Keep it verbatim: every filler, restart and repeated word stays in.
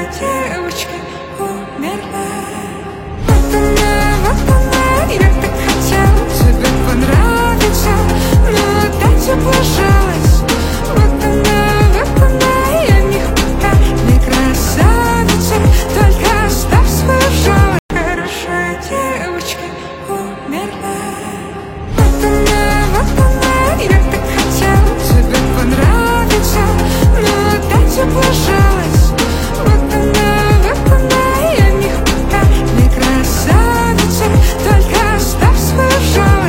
девочка умерла. Вот она, вот она, я так хотела тебе понравиться, но дальше больше